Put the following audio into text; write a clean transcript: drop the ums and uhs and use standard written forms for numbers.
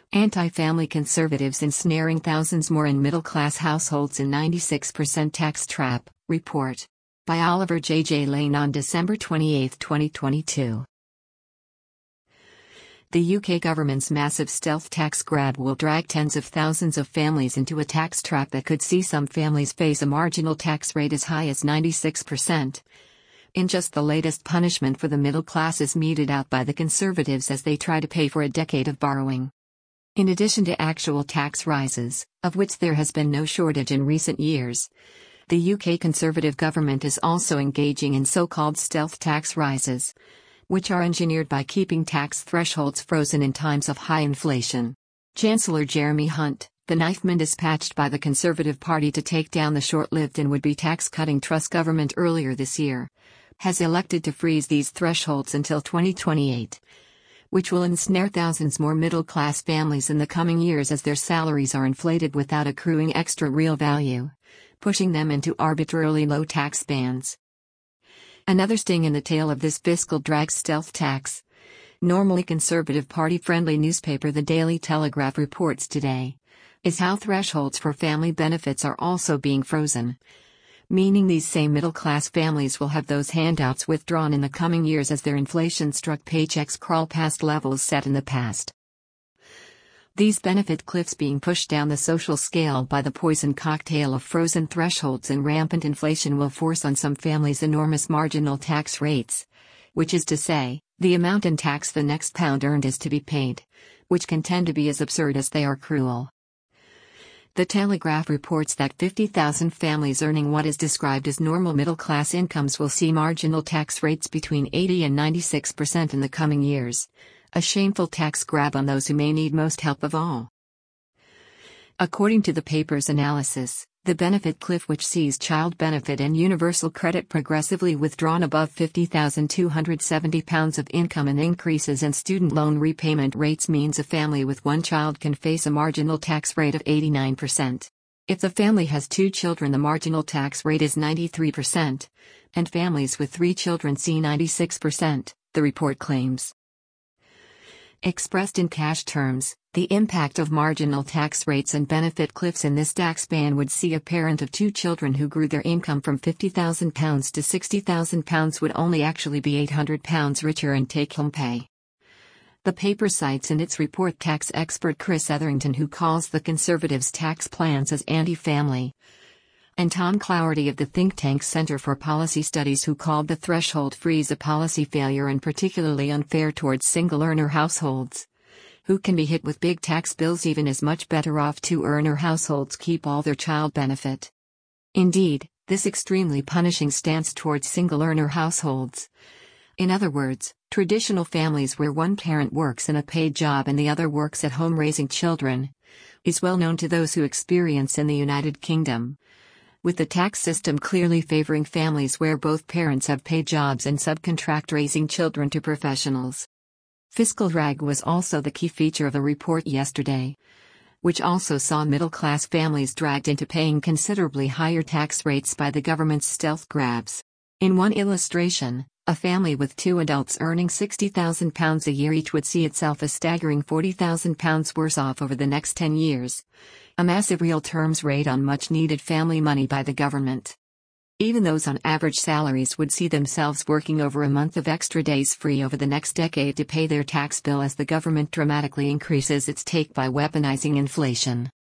Anti-family conservatives ensnaring thousands more in middle-class households in 96% tax trap, report. By Oliver J. Lane on December 28, 2022. The UK government's massive stealth tax grab will drag tens of thousands of families into a tax trap that could see some families face a marginal tax rate as high as 96%. In just the latest punishment for the middle classes meted out by the Conservatives as they try to pay for a decade of borrowing. In addition to actual tax rises, of which there has been no shortage in recent years, the UK Conservative government is also engaging in so-called stealth tax rises, which are engineered by keeping tax thresholds frozen in times of high inflation. Chancellor Jeremy Hunt, the knifeman dispatched by the Conservative Party to take down the short-lived and would-be tax-cutting Truss government earlier this year, has elected to freeze these thresholds until 2028. Which will ensnare thousands more middle-class families in the coming years as their salaries are inflated without accruing extra real value, pushing them into arbitrarily low tax bands. Another sting in the tail of this fiscal drag stealth tax. Normally Conservative Party-friendly newspaper The Daily Telegraph reports today, is how thresholds for family benefits are also being frozen. Meaning these same middle-class families will have those handouts withdrawn in the coming years as their inflation-struck paychecks crawl past levels set in the past. These benefit cliffs being pushed down the social scale by the poison cocktail of frozen thresholds and rampant inflation will force on some families enormous marginal tax rates, which is to say, the amount in tax the next pound earned is to be paid, which can tend to be as absurd as they are cruel. The Telegraph reports that 50,000 families earning what is described as normal middle-class incomes will see marginal tax rates between 80 and 96% in the coming years. A shameful tax grab on those who may need most help of all. According to the paper's analysis, the benefit cliff, which sees child benefit and universal credit progressively withdrawn above £50,270 of income and increases in student loan repayment rates, means a family with one child can face a marginal tax rate of 89%. If the family has two children, the marginal tax rate is 93%, and families with 3 children see 96%, the report claims. Expressed in cash terms, the impact of marginal tax rates and benefit cliffs in this tax band would see a parent of 2 children who grew their income from £50,000 to £60,000 would only actually be £800 richer in take-home pay. The paper cites in its report tax expert Chris Etherington, who calls the Conservatives' tax plans as anti-family, and Tom Clougherty of the think tank Center for Policy Studies, who called the threshold freeze a policy failure and particularly unfair towards single-earner households, who can be hit with big tax bills even as much better off two-earner households keep all their child benefit. Indeed, this extremely punishing stance towards single-earner households, in other words, traditional families where one parent works in a paid job and the other works at home raising children, is well known to those who experience in the United Kingdom, with the tax system clearly favoring families where both parents have paid jobs and subcontract raising children to professionals. Fiscal drag was also the key feature of a report yesterday, which also saw middle-class families dragged into paying considerably higher tax rates by the government's stealth grabs. In one illustration, a family with 2 adults earning £60,000 a year each would see itself a staggering £40,000 worse off over the next 10 years. A massive real terms raid on much-needed family money by the government. Even those on average salaries would see themselves working over a month of extra days free over the next decade to pay their tax bill as the government dramatically increases its take by weaponizing inflation.